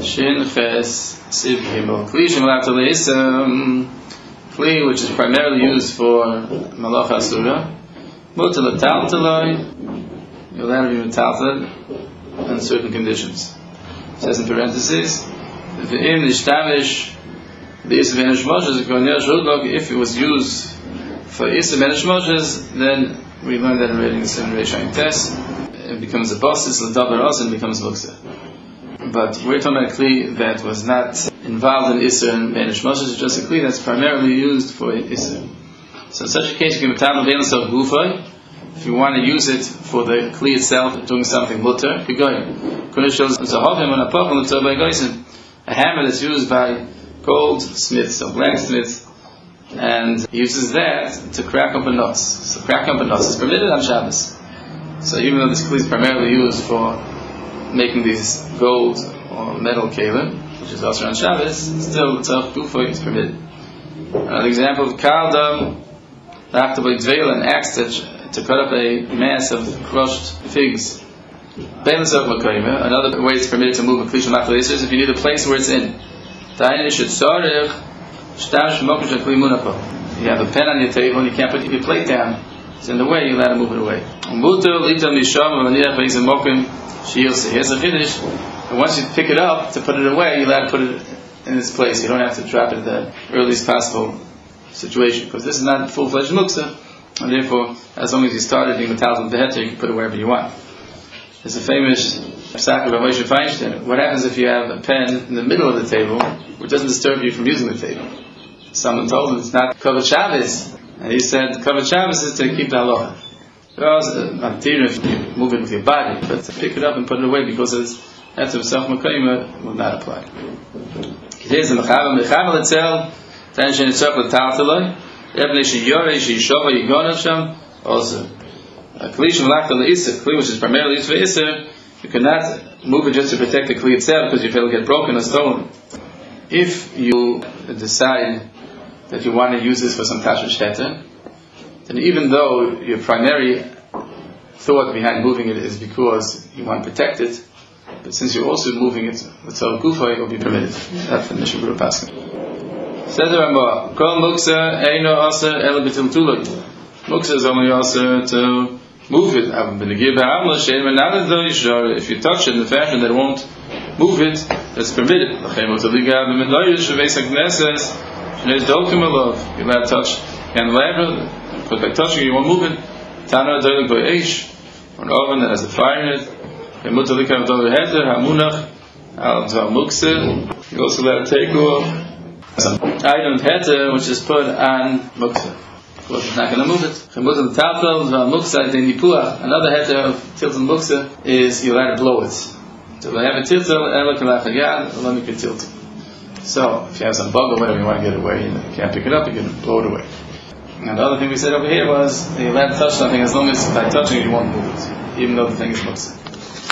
Shin Ches Siv Gimel. Kli Shemalat Leisam. Kli, which is primarily used for Malacha Asura. Mutal Taltaloi. You're allowed to be metaltal on certain conditions. It says in parentheses, V'im Nishtamish the Issa Benish Moshes, if it was used for Issa Benish Moshes, then we learned that already in the Sim Reishaim Test. It becomes a Basis, L'Davar Os, and becomes Muksa. But we're talking about a Kli that was not involved in Issa and Benish Moshes, it's just a Kli that's primarily used for Issa. So in such a case, you can metal Ve'en Sof Gufay. If you want to use it for the Kli itself, doing something mutter, you go in. A hammer that's used by goldsmiths or blacksmiths, and he uses that to crack up a nos. So cracking up a nos is permitted on Shabbos. So even though this kli is primarily used for making these gold or metal kelim, which is also on Shabbos, still the tzach gufa is permitted. Another example of kaldam, an axe to cut up a mass of crushed figs. Another way it's permitted to move a kli shemach is if you need a place where it's in. You have a pen on your table and you can't put your plate down. It's in the way, you're allowed to move it away. And once you pick it up to put it away, you're allowed to put it in its place. You don't have to drop it at the earliest possible situation, because this is not full-fledged muksa, and therefore, as long as you started being metaltal beheter, you can put it wherever you want. There's a famous psak of Moshe Feinstein. What happens if you have a pen in the middle of the table, which doesn't disturb you from using the table? Someone told him it's not Kavod Shabbos, and he said Kavod Shabbos is to keep the halacha. I'm tearing if you move it with your body, but to pick it up and put it away because it's after self makayim will not apply. Here's the mechavel itself. Tension itself with taltaloi. Ebnei sheyore sheyshova yigonav sham also. A kli shemalach the Issa, kli which is primarily used for Issa, you cannot move it just to protect the kli itself because if it will get broken or stolen. If you decide that you want to use this for some tashmish heter, then even though your primary thought behind moving it is because you want to protect it, but since you're also moving it with Tzal Gufa, it will be permitted. That's the Mishnah Berurah Paskin. Says the Rambam, Kol Muksa Eino Aser Ela B'Til Tulog. Muksa is only aser to move it. If you touch it in the fashion that it won't move it, that's permitted. You're allowed to touch candelabra, but by touching you won't move it. Tana doilik by eish, or an oven that has a fire in it. You're also allowed to take some item heter which is put on muksa. Of course, it's not going to move it. Another heter of tiltal muksa is you're allowed to blow it. So they have a tiltal, let me get tiltal. So, if you have some bug or whatever you want to get away, you can't pick it up, you can blow it away. And the other thing we said over here was you're allowed to touch something as long as by touching it you won't move it, even though the thing is muksa.